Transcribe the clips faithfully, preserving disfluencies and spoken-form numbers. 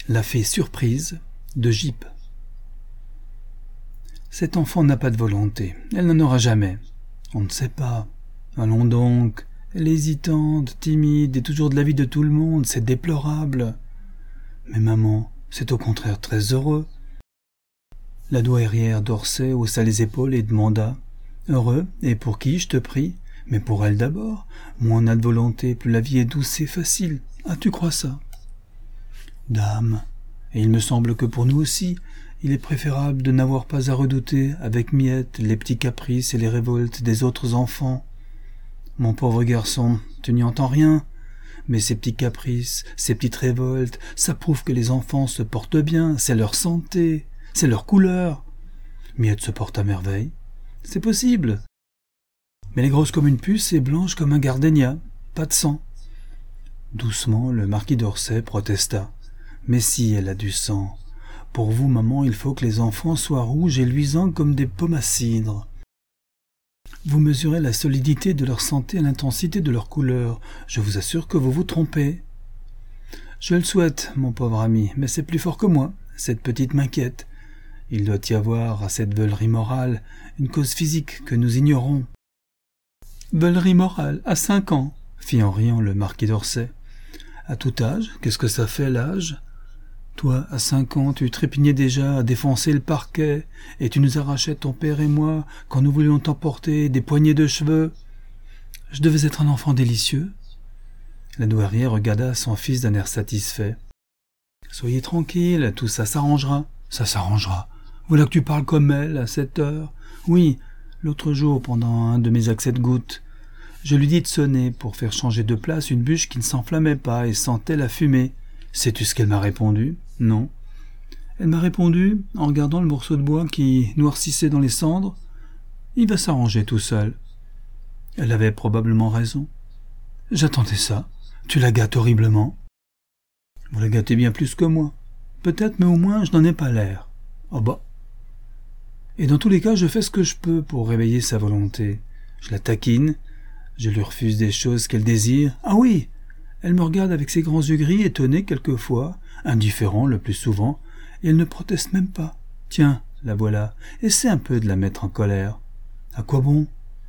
La fée surprise de Gype. Cet enfant n'a pas de volonté, elle n'en aura jamais. On ne sait pas. Allons donc, elle est hésitante, timide et toujours de l'avis de tout le monde, c'est déplorable. Mais maman, c'est au contraire très heureux. La douairière d'Orsay haussa les épaules et demanda « Heureux, et pour qui, je te prie ? Mais pour elle d'abord. Moins on a de volonté, plus la vie est douce et facile. Ah, tu crois ça ?» Dame, et il me semble que pour nous aussi, il est préférable de n'avoir pas à redouter, avec Miette, les petits caprices et les révoltes des autres enfants. Mon pauvre garçon, tu n'y entends rien, mais ces petits caprices, ces petites révoltes, ça prouve que les enfants se portent bien, c'est leur santé, c'est leur couleur. Miette se porte à merveille, c'est possible. Mais elle est grosse comme une puce et blanche comme un gardénia, pas de sang. Doucement, le marquis d'Orsay protesta. Mais si elle a du sang. Pour vous, maman, il faut que les enfants soient rouges et luisants comme des pommes à cidre. Vous mesurez la solidité de leur santé à l'intensité de leur couleur. Je vous assure que vous vous trompez. Je le souhaite, mon pauvre ami, mais c'est plus fort que moi. Cette petite m'inquiète. Il doit y avoir à cette veulerie morale une cause physique que nous ignorons. Veulerie morale, à cinq ans, fit en riant le marquis d'Orsay. À tout âge, qu'est-ce que ça fait l'âge ? Toi, à cinq ans, tu trépignais déjà à défoncer le parquet, et tu nous arrachais, ton père et moi, quand nous voulions t'emporter des poignées de cheveux. Je devais être un enfant délicieux. La douairière regarda son fils d'un air satisfait. Soyez tranquille, tout ça s'arrangera. Ça s'arrangera. Voilà que tu parles comme elle, à cette heure. Oui, l'autre jour, pendant un de mes accès de goutte, je lui dis de sonner pour faire changer de place une bûche qui ne s'enflammait pas et sentait la fumée. Sais-tu ce qu'elle m'a répondu ? Non. Elle m'a répondu, en regardant le morceau de bois qui noircissait dans les cendres, « Il va s'arranger tout seul. » Elle avait probablement raison. J'attendais ça. Tu la gâtes horriblement. Vous la gâtez bien plus que moi. Peut-être, mais au moins je n'en ai pas l'air. Oh bah. Et dans tous les cas, je fais ce que je peux pour réveiller sa volonté. Je la taquine, je lui refuse des choses qu'elle désire. Ah oui, elle me regarde avec ses grands yeux gris, étonnée quelquefois, indifférent le plus souvent, et elle ne proteste même pas. Tiens, la voilà, essaie un peu de la mettre en colère. À quoi bon ?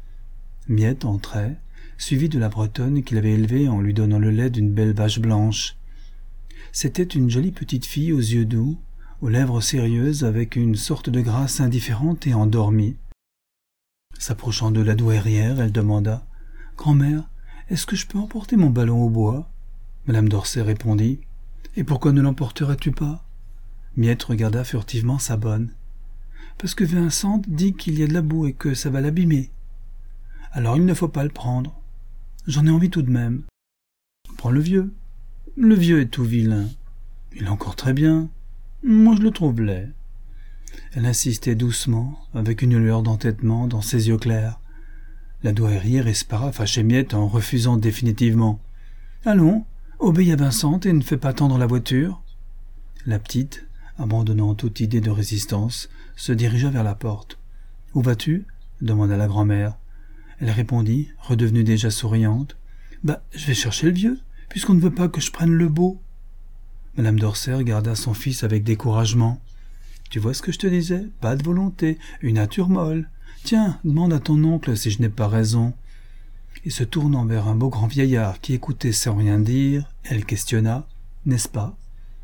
Miette entrait, suivie de la Bretonne qu'il avait élevée en lui donnant le lait d'une belle vache blanche. C'était une jolie petite fille aux yeux doux, aux lèvres sérieuses, avec une sorte de grâce indifférente et endormie. S'approchant de la douairière, elle demanda « Grand-mère, est-ce que je peux emporter mon ballon au bois ?» Madame d'Orsay répondit « Et pourquoi ne l'emporterais-tu pas ?» Miette regarda furtivement sa bonne. « Parce que Vincent dit qu'il y a de la boue et que ça va l'abîmer. Alors il ne faut pas le prendre. J'en ai envie tout de même. Prends le vieux. Le vieux est tout vilain. Il est encore très bien. Moi je le trouve laid. » Elle insistait doucement, avec une lueur d'entêtement dans ses yeux clairs. La douairière espéra fâcher Miette en refusant définitivement. « Allons, obéis à Vincent et ne fais pas tendre la voiture. » La petite, abandonnant toute idée de résistance, se dirigea vers la porte. « Où vas-tu » demanda la grand-mère. Elle répondit, redevenue déjà souriante. « Bah, je vais chercher le vieux, puisqu'on ne veut pas que je prenne le beau. » Madame d'Orsay regarda son fils avec découragement. « Tu vois ce que je te disais ? Pas de volonté, une nature molle. Tiens, demande à ton oncle si je n'ai pas raison. » Et se tournant vers un beau grand vieillard qui écoutait sans rien dire, elle questionna. « N'est-ce pas ? »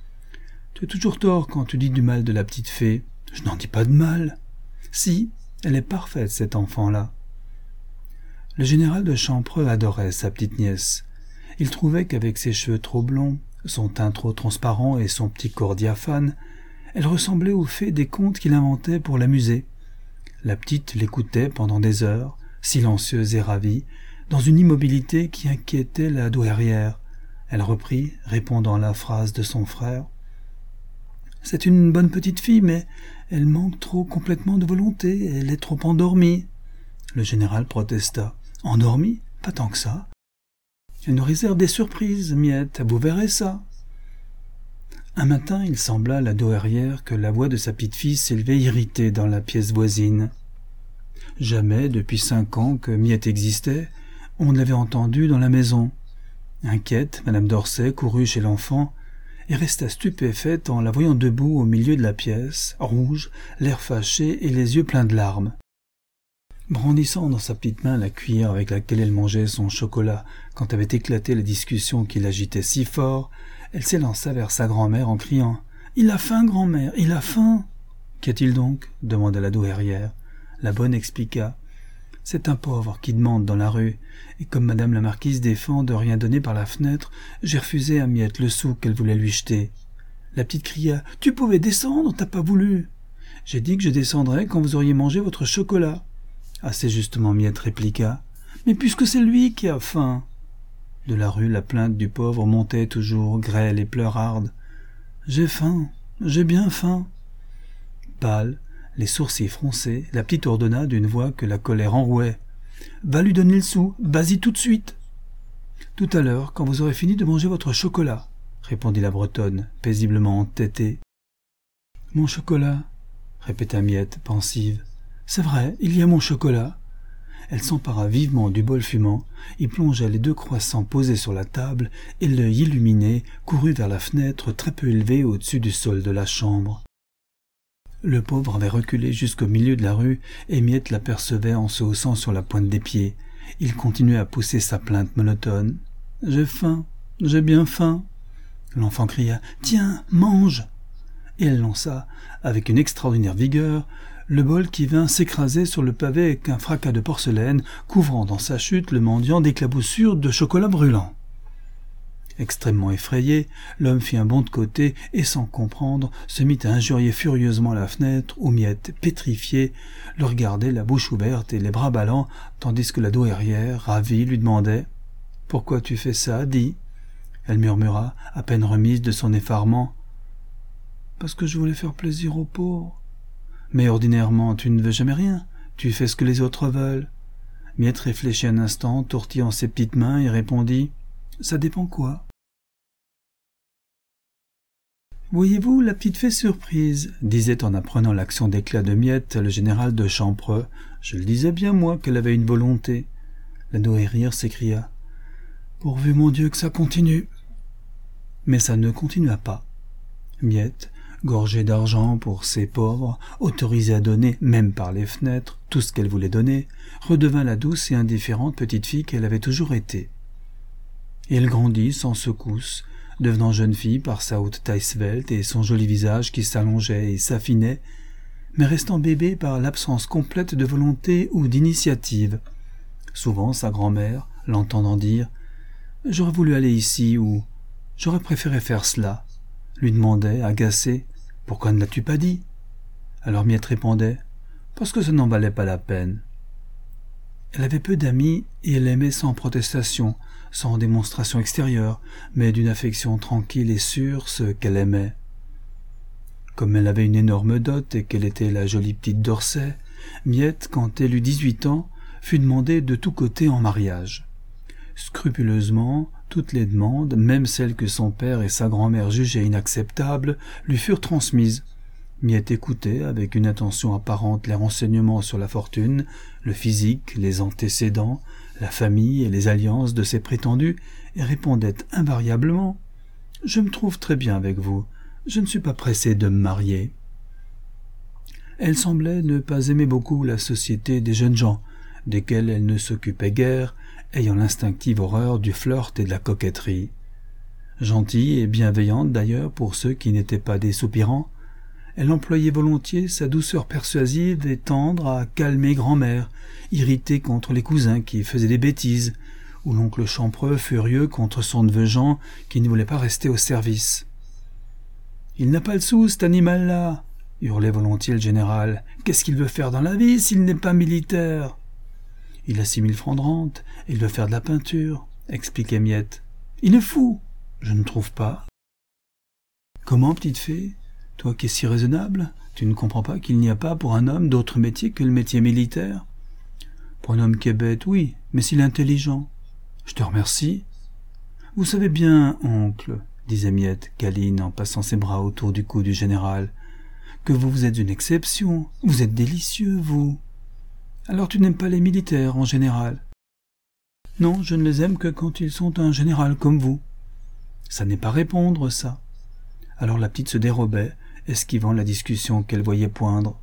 « Tu as toujours tort quand tu dis du mal de la petite fée. »« Je n'en dis pas de mal. »« Si, elle est parfaite, cette enfant-là. » Le général de Champreux adorait sa petite nièce. Il trouvait qu'avec ses cheveux trop blonds, son teint trop transparent et son petit corps diaphane, elle ressemblait aux fées des contes qu'il inventait pour l'amuser. La petite l'écoutait pendant des heures, silencieuse et ravie, dans une immobilité qui inquiétait la douairière. Elle reprit, répondant à la phrase de son frère. « C'est une bonne petite fille, mais elle manque trop complètement de volonté, elle est trop endormie. » Le général protesta. « Endormie ? Pas tant que ça. Elle nous réserve des surprises, Miette, vous verrez ça. » Un matin, il sembla à la douairière que la voix de sa petite-fille s'élevait irritée dans la pièce voisine. Jamais, depuis cinq ans que Miette existait, on ne l'avait entendue dans la maison. Inquiète, madame d'Orsay courut chez l'enfant et resta stupéfaite en la voyant debout au milieu de la pièce, rouge, l'air fâché et les yeux pleins de larmes. Brandissant dans sa petite main la cuillère avec laquelle elle mangeait son chocolat quand avait éclaté la discussion qui l'agitait si fort, elle s'élança vers sa grand-mère en criant « Il a faim, grand-mère, il a faim !»« Qu'y a-t-il donc ?» demanda la douairière. La bonne expliqua. « C'est un pauvre qui demande dans la rue, et comme madame la marquise défend de rien donner par la fenêtre, j'ai refusé à Miette le sou qu'elle voulait lui jeter. » La petite cria « Tu pouvais descendre, t'as pas voulu !»« J'ai dit que je descendrais quand vous auriez mangé votre chocolat. » Assez justement Miette répliqua « Mais puisque c'est lui qui a faim !» De la rue, la plainte du pauvre montait toujours, grêle et pleurarde. « J'ai faim, j'ai bien faim !» Pâle, les sourcils froncés, la petite ordonna d'une voix que la colère enrouait. « Va lui donner le sou, vas-y tout de suite !»« Tout à l'heure, quand vous aurez fini de manger votre chocolat, » répondit la Bretonne, paisiblement entêtée. « Mon chocolat ?» répéta Miette, pensive. « C'est vrai, il y a mon chocolat. » Elle s'empara vivement du bol fumant, y plongea les deux croissants posés sur la table, et l'œil illuminé courut vers la fenêtre très peu élevée au-dessus du sol de la chambre. Le pauvre avait reculé jusqu'au milieu de la rue, et Miette l'apercevait en se haussant sur la pointe des pieds. Il continuait à pousser sa plainte monotone. « J'ai faim, j'ai bien faim !» L'enfant cria « Tiens, mange !» Et elle lança, avec une extraordinaire vigueur, le bol qui vint s'écraser sur le pavé avec un fracas de porcelaine, couvrant dans sa chute le mendiant d'éclaboussures de chocolat brûlant. Extrêmement effrayé, l'homme fit un bond de côté et, sans comprendre, se mit à injurier furieusement la fenêtre où Miette, pétrifiée, le regardait la bouche ouverte et les bras ballants, tandis que la douairière, ravie, lui demandait « Pourquoi tu fais ça, dis ?» Elle murmura, à peine remise de son effarement « Parce que je voulais faire plaisir aux pauvres. » « Mais ordinairement, tu ne veux jamais rien, tu fais ce que les autres veulent. » Miette réfléchit un instant, tortillant ses petites mains, et répondit « Ça dépend quoi ?» « Voyez-vous, la petite fée surprise, » disait en apprenant l'action d'éclat de Miette le général de Champreux. « Je le disais bien, moi, qu'elle avait une volonté. » La douairière s'écria « Pourvu, mon Dieu, que ça continue !» Mais ça ne continua pas. Miette, gorgée d'argent pour ses pauvres, autorisée à donner, même par les fenêtres, tout ce qu'elle voulait donner, redevint la douce et indifférente petite fille qu'elle avait toujours été. Et elle grandit sans secousse, devenant jeune fille par sa haute taille svelte et son joli visage qui s'allongeait et s'affinait, mais restant bébé par l'absence complète de volonté ou d'initiative. Souvent sa grand-mère, l'entendant dire « J'aurais voulu aller ici » ou « J'aurais préféré faire cela », lui demandait, agacée, « Pourquoi ne l'as-tu pas dit ?» Alors Miette répondait, « Parce que ça n'en valait pas la peine. » Elle avait peu d'amis et elle aimait sans protestation, sans démonstration extérieure, mais d'une affection tranquille et sûre ce qu'elle aimait. Comme elle avait une énorme dot et qu'elle était la jolie petite d'Orsay, Miette, quand elle eut dix-huit ans, fut demandée de tous côtés en mariage. Scrupuleusement, toutes les demandes, même celles que son père et sa grand-mère jugeaient inacceptables, lui furent transmises. Miette écoutait avec une attention apparente les renseignements sur la fortune, le physique, les antécédents, la famille et les alliances de ses prétendus, et répondait invariablement « Je me trouve très bien avec vous, je ne suis pas pressée de me marier. » Elle semblait ne pas aimer beaucoup la société des jeunes gens, desquels elle ne s'occupait guère, ayant l'instinctive horreur du flirt et de la coquetterie. Gentille et bienveillante d'ailleurs pour ceux qui n'étaient pas des soupirants, elle employait volontiers sa douceur persuasive et tendre à calmer grand-mère, irritée contre les cousins qui faisaient des bêtises, ou l'oncle Champreux furieux contre son neveu Jean qui ne voulait pas rester au service. « Il n'a pas le sou, cet animal-là !» hurlait volontiers le général. « Qu'est-ce qu'il veut faire dans la vie s'il n'est pas militaire ?» « Il a six mille francs de rente, et il veut faire de la peinture, » expliquait Miette. « Il est fou !»« Je ne trouve pas. »« Comment, petite fée ? Toi qui es si raisonnable, tu ne comprends pas qu'il n'y a pas pour un homme d'autre métier que le métier militaire ? Pour un homme qui est bête, oui, mais s'il est intelligent. Je te remercie. »« Vous savez bien, oncle, » disait Miette, câline en passant ses bras autour du cou du général, « que vous, vous êtes une exception, vous êtes délicieux, vous. Alors tu n'aimes pas les militaires en général ? » ?»« Non, je ne les aime que quand ils sont un général comme vous. »« Ça n'est pas répondre, ça. Alors la petite se dérobait, esquivant la discussion qu'elle voyait poindre.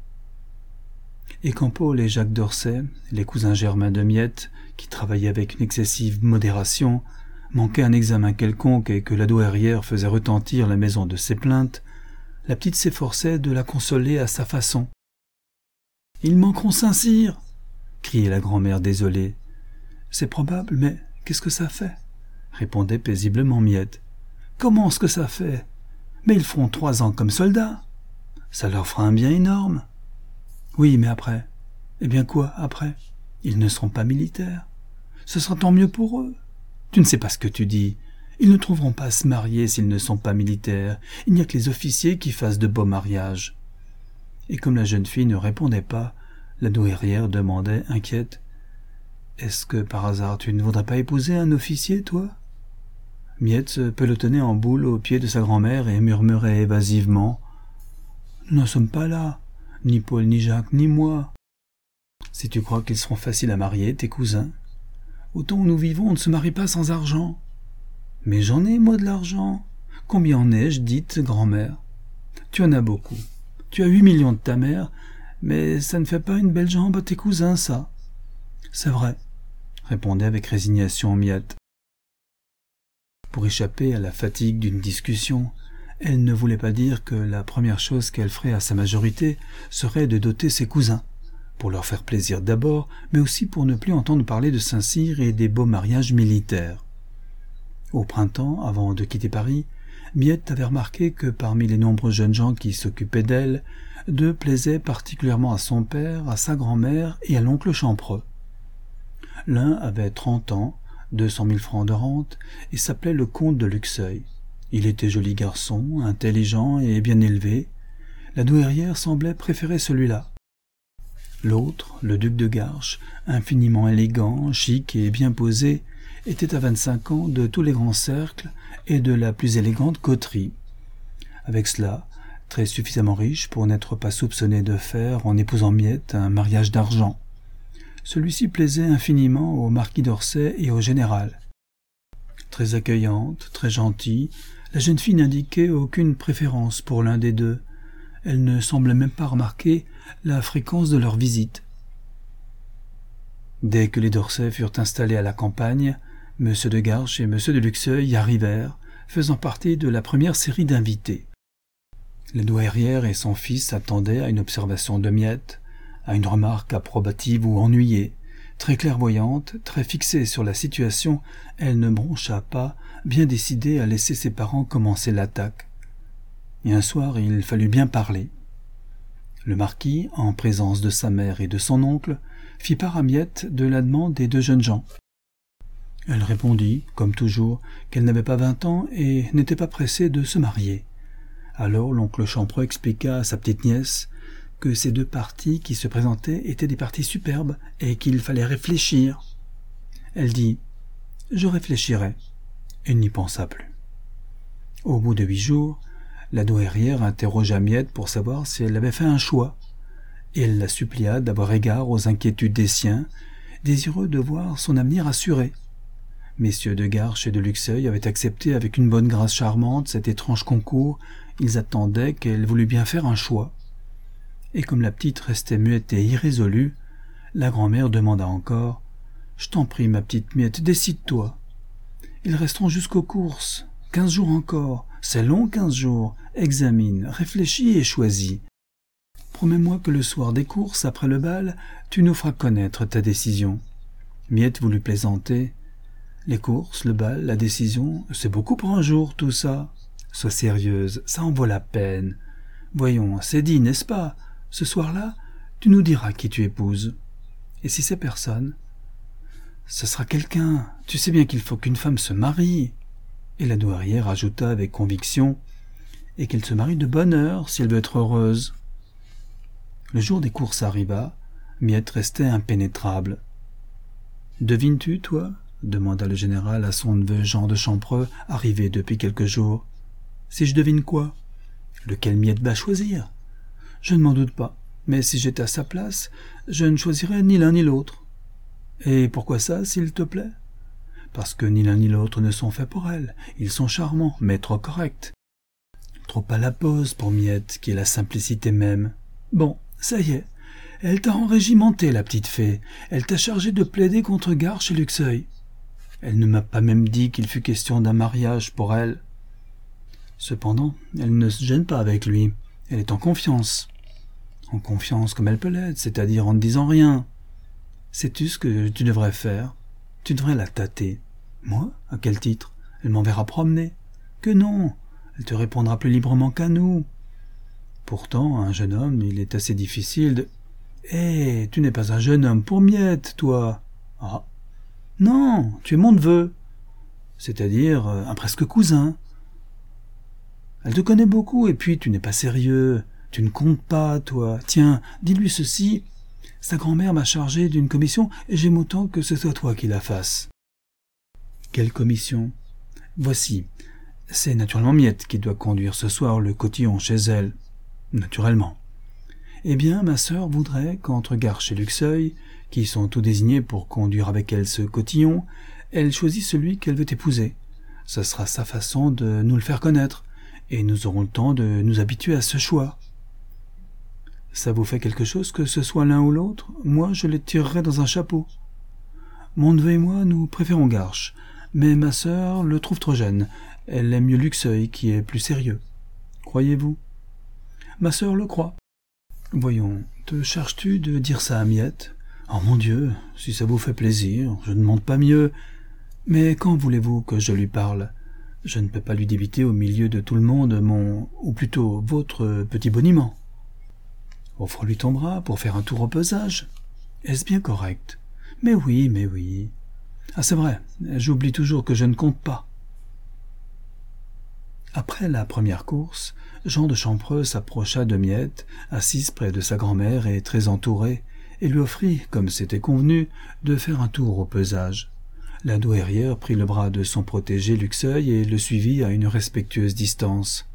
Et quand Paul et Jacques d'Orsay, les cousins germains de Miette, qui travaillaient avec une excessive modération, manquaient un examen quelconque et que la douairière faisait retentir la maison de ses plaintes, la petite s'efforçait de la consoler à sa façon. « Ils manqueront Saint-Cyr !» criait la grand-mère désolée. « C'est probable, mais qu'est-ce que ça fait ?» répondait paisiblement Miette. « Comment est-ce que ça fait ? Mais ils feront trois ans comme soldats. Ça leur fera un bien énorme. » « Oui, mais après ? Eh bien quoi, après ? Ils ne seront pas militaires. Ce sera tant mieux pour eux. Tu ne sais pas ce que tu dis. Ils ne trouveront pas à se marier s'ils ne sont pas militaires. Il n'y a que les officiers qui fassent de beaux mariages. » Et comme la jeune fille ne répondait pas, la douairière demandait, inquiète, « Est-ce que par hasard tu ne voudrais pas épouser un officier, toi ?» Miette se pelotonnait en boule au pied de sa grand-mère et murmurait évasivement, « Nous n'en sommes pas là. Ni Paul, ni Jacques, ni moi. Si tu crois qu'ils seront faciles à marier, tes cousins, au temps où nous vivons, on ne se marie pas sans argent. Mais j'en ai, moi, de l'argent. Combien en ai-je, dites, grand-mère? Tu en as beaucoup. Tu as huit millions de ta mère, mais ça ne fait pas une belle jambe à tes cousins, ça. C'est vrai, répondait avec résignation Miette. Pour échapper à la fatigue d'une discussion, elle ne voulait pas dire que la première chose qu'elle ferait à sa majorité serait de doter ses cousins, pour leur faire plaisir d'abord, mais aussi pour ne plus entendre parler de Saint-Cyr et des beaux mariages militaires. Au printemps, avant de quitter Paris, Miette avait remarqué que parmi les nombreux jeunes gens qui s'occupaient d'elle, deux plaisaient particulièrement à son père, à sa grand-mère et à l'oncle Champreux. L'un avait trente ans, deux cent mille francs de rente, et s'appelait le comte de Luxeuil. Il était joli garçon, intelligent et bien élevé. La douairière semblait préférer celui-là. L'autre, le duc de Garches, infiniment élégant, chic et bien posé, était à vingt-cinq ans de tous les grands cercles et de la plus élégante coterie. Avec cela, très suffisamment riche pour n'être pas soupçonné de faire, en épousant Miette, un mariage d'argent. Celui-ci plaisait infiniment au marquis d'Orsay et au général. Très accueillante, très gentille, la jeune fille n'indiquait aucune préférence pour l'un des deux. Elle ne semblait même pas remarquer la fréquence de leurs visites. Dès que les d'Orsay furent installés à la campagne, M. de Garches et M. de Luxeuil y arrivèrent, faisant partie de la première série d'invités. La douairière et son fils attendaient à une observation de Miette, à une remarque approbative ou ennuyée. Très clairvoyante, très fixée sur la situation, elle ne broncha pas, bien décidée à laisser ses parents commencer l'attaque. Et un soir, il fallut bien parler. Le marquis, en présence de sa mère et de son oncle, fit part à Miette de la demande des deux jeunes gens. Elle répondit, comme toujours, qu'elle n'avait pas vingt ans et n'était pas pressée de se marier. Alors l'oncle Champreux expliqua à sa petite nièce que ces deux partis qui se présentaient étaient des partis superbes et qu'il fallait réfléchir. Elle dit « Je réfléchirai » et n'y pensa plus. Au bout de huit jours, la douairière interrogea Miette pour savoir si elle avait fait un choix, et elle la supplia d'avoir égard aux inquiétudes des siens, désireux de voir son avenir assuré. Messieurs de Garches et de Luxeuil avaient accepté avec une bonne grâce charmante cet étrange concours. Ils attendaient qu'elle voulût bien faire un choix. Et comme la petite restait muette et irrésolue, la grand-mère demanda encore « Je t'en prie, ma petite Miette, décide-toi. Ils resteront jusqu'aux courses. Quinze jours encore. C'est long, quinze jours. Examine, réfléchis et choisis. Promets-moi que le soir des courses, après le bal, tu nous feras connaître ta décision. » Miette voulut plaisanter. « Les courses, le bal, la décision, c'est beaucoup pour un jour, tout ça. Sois sérieuse, ça en vaut la peine. Voyons, c'est dit, n'est-ce pas? Ce soir-là, tu nous diras qui tu épouses. Et si c'est personne? Ce sera quelqu'un. Tu sais bien qu'il faut qu'une femme se marie. » Et la douairière ajouta avec conviction « Et qu'elle se marie de bonne heure, si elle veut être heureuse. » Le jour des courses arriva. Miette restait impénétrable. « Devines-tu, toi ?» demanda le général à son neveu Jean de Champreux, arrivé depuis quelques jours. « Si je devine quoi? Lequel Miette va choisir? Je ne m'en doute pas, mais si j'étais à sa place, je ne choisirais ni l'un ni l'autre. Et pourquoi ça, s'il te plaît? Parce que ni l'un ni l'autre ne sont faits pour elle. Ils sont charmants, mais trop corrects. trop à la pose pour Miette, qui est la simplicité même. Bon, ça y est, elle t'a enrégimenté, la petite fée. Elle t'a chargé de plaider contre Garche et Luxeuil. Elle ne m'a pas même dit qu'il fût question d'un mariage pour elle. Cependant, elle ne se gêne pas avec lui. Elle est en confiance. En confiance comme elle peut l'être, c'est-à-dire en ne disant rien. Sais-tu ce que tu devrais faire? Tu devrais la tâter. Moi? À quel titre? Elle m'enverra promener. Que non, elle te répondra plus librement qu'à nous. Pourtant, un jeune homme, il est assez difficile de... Eh, tu n'es pas un jeune homme pour Miette, toi. Ah. Non, tu es mon neveu. C'est-à-dire un presque cousin. Elle te connaît beaucoup, et puis tu n'es pas sérieux. Tu ne comptes pas, toi. Tiens, dis-lui ceci. Sa grand-mère m'a chargé d'une commission, et j'aime autant que ce soit toi qui la fasses. Quelle commission? Voici. C'est naturellement Miette qui doit conduire ce soir le cotillon chez elle. Naturellement. Eh bien, ma sœur voudrait qu'entre Garche et Luxeuil, qui sont tous désignés pour conduire avec elle ce cotillon, elle choisit celui qu'elle veut épouser. Ce sera sa façon de nous le faire connaître, et nous aurons le temps de nous habituer à ce choix. Ça vous fait quelque chose que ce soit l'un ou l'autre? Moi, je les tirerai dans un chapeau. Mon neveu et moi, nous préférons Garche, mais ma sœur le trouve trop jeune. Elle aime mieux Luxeuil, qui est plus sérieux. Croyez-vous? Ma sœur le croit. Voyons, te charges-tu de dire ça à Miette? Oh mon Dieu, si ça vous fait plaisir, je ne demande pas mieux. Mais quand voulez-vous que je lui parle? Je ne peux pas lui débiter au milieu de tout le monde mon, ou plutôt votre petit boniment. Offre-lui ton bras pour faire un tour au pesage. Est-ce bien correct? Mais oui, mais oui. Ah, c'est vrai, j'oublie toujours que je ne compte pas. Après la première course, Jean de Champreux s'approcha de Miette, assise près de sa grand-mère et très entourée, et lui offrit, comme c'était convenu, de faire un tour au pesage. La douairière prit le bras de son protégé Luxeuil et le suivit à une respectueuse distance.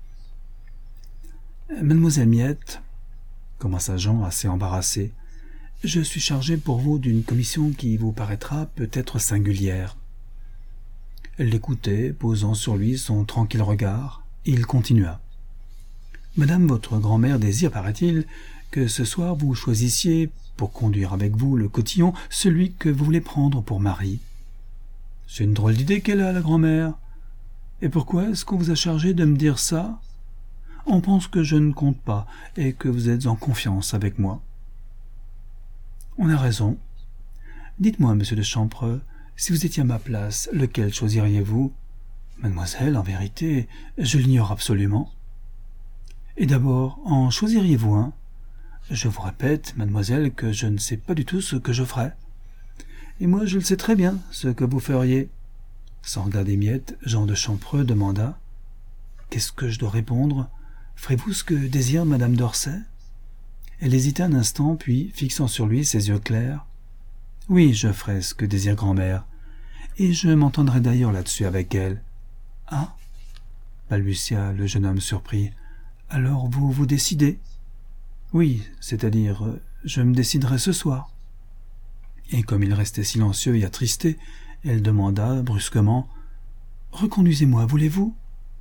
« Mademoiselle Miette, » commença Jean assez embarrassé, « je suis chargé pour vous d'une commission qui vous paraîtra peut-être singulière. » Elle l'écoutait, posant sur lui son tranquille regard, et il continua. « Madame votre grand-mère désire, paraît-il, que ce soir vous choisissiez, pour conduire avec vous le cotillon, celui que vous voulez prendre pour mari. » « C'est une drôle d'idée qu'elle a, la grand-mère. Et pourquoi est-ce qu'on vous a chargé de me dire ça? On pense que je ne compte pas, et que vous êtes en confiance avec moi. »« On a raison. Dites-moi, monsieur de Champreux, si vous étiez à ma place, lequel choisiriez-vous? Mademoiselle, en vérité, je l'ignore absolument. Et d'abord, en choisiriez-vous un? Je vous répète, mademoiselle, que je ne sais pas du tout ce que je ferais. Et moi, je le sais très bien, ce que vous feriez. » Sans regarder Miette, Jean de Champreux demanda. « Qu'est-ce que je dois répondre? Ferez-vous ce que désire madame d'Orsay ?» Elle hésita un instant, puis, fixant sur lui ses yeux clairs, « Oui, je ferai ce que désire grand-mère, et je m'entendrai d'ailleurs là-dessus avec elle. »« Ah » balbutia le jeune homme surpris. « Alors vous vous décidez ?»« Oui, c'est-à-dire, je me déciderai ce soir. » Et comme il restait silencieux et attristé, elle demanda brusquement « Reconduisez-moi, voulez-vous »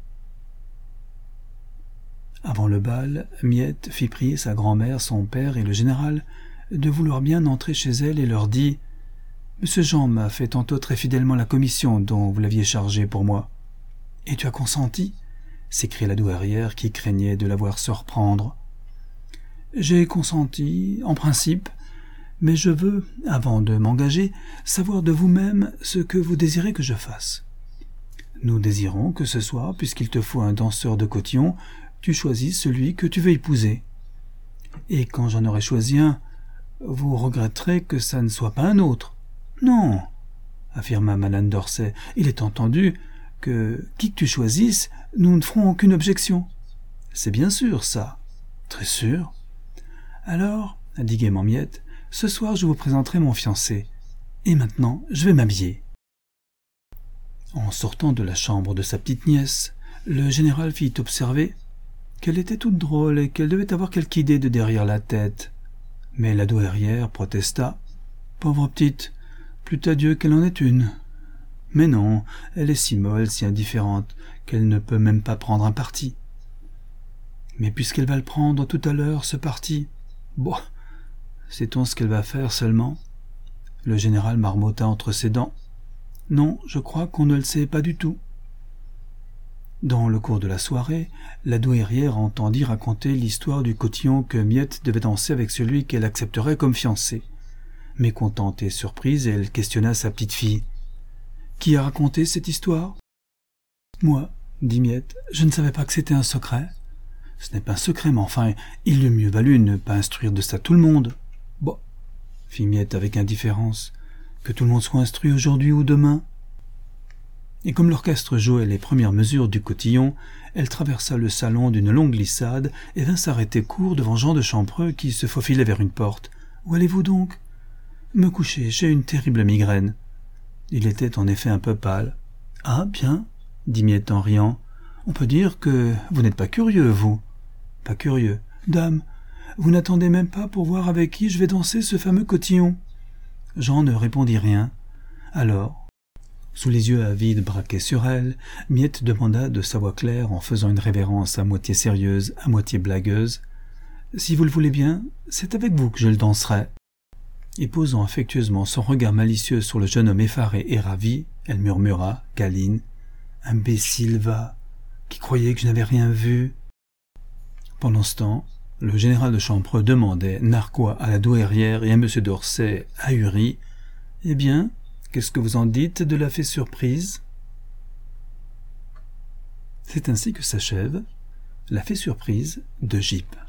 Avant le bal, Miette fit prier sa grand-mère, son père et le général de vouloir bien entrer chez elle et leur dit « Monsieur Jean m'a fait tantôt très fidèlement la commission dont vous l'aviez chargé pour moi. »« Et tu as consenti » s'écria la douairière qui craignait de la voir se reprendre. « J'ai consenti, en principe, mais je veux, avant de m'engager, savoir de vous-même ce que vous désirez que je fasse. Nous désirons que ce soir, puisqu'il te faut un danseur de cotillon, tu choisisses celui que tu veux épouser. Et quand j'en aurai choisi un, vous regretterez que ça ne soit pas un autre. Non, affirma madame d'Orsay, il est entendu que, qui que tu choisisses, nous ne ferons aucune objection. C'est bien sûr, ça. Très sûr. Alors, dit gaiement Miette, ce soir je vous présenterai mon fiancé. Et maintenant, je vais m'habiller. En sortant de la chambre de sa petite nièce, le général fit observer qu'elle était toute drôle et qu'elle devait avoir quelque idée de derrière la tête. Mais la douairière protesta. « Pauvre petite, plût à Dieu qu'elle en ait une. Mais non, elle est si molle, si indifférente, qu'elle ne peut même pas prendre un parti. » Mais puisqu'elle va le prendre tout à l'heure, ce parti. Bon, sait-on ce qu'elle va faire seulement? Le général marmotta entre ses dents. Non, je crois qu'on ne le sait pas du tout. Dans le cours de la soirée, la douairière entendit raconter l'histoire du cotillon que Miette devait danser avec celui qu'elle accepterait comme fiancé. Mécontente et surprise, elle questionna sa petite fille. « Qui a raconté cette histoire ?»« Moi, » dit Miette, « je ne savais pas que c'était un secret. »« Ce n'est pas un secret, mais enfin, il eût mieux valu ne pas instruire de ça tout le monde. »« Bon, » fit Miette avec indifférence, « que tout le monde soit instruit aujourd'hui ou demain. » Et comme l'orchestre jouait les premières mesures du cotillon, elle traversa le salon d'une longue glissade et vint s'arrêter court devant Jean de Champreux qui se faufilait vers une porte. « Où allez-vous donc ?»« Me coucher, j'ai une terrible migraine. » Il était en effet un peu pâle. « Ah, bien, » dit Miette en riant. « On peut dire que vous n'êtes pas curieux, vous. »« Pas curieux. Dame, vous n'attendez même pas pour voir avec qui je vais danser ce fameux cotillon. » Jean ne répondit rien. Alors, sous les yeux avides braqués sur elle, Miette demanda de sa voix claire en faisant une révérence à moitié sérieuse, à moitié blagueuse. « Si vous le voulez bien, c'est avec vous que je le danserai. » Et posant affectueusement son regard malicieux sur le jeune homme effaré et ravi, elle murmura, câline, « Imbécile va, qui croyait que je n'avais rien vu. » Pendant ce temps, le général de Champreux demandait, narquois à la douairière et à M. d'Orsay, ahuri, « Eh bien, qu'est-ce que vous en dites de la fée surprise ?» C'est ainsi que s'achève la fée surprise de Gype.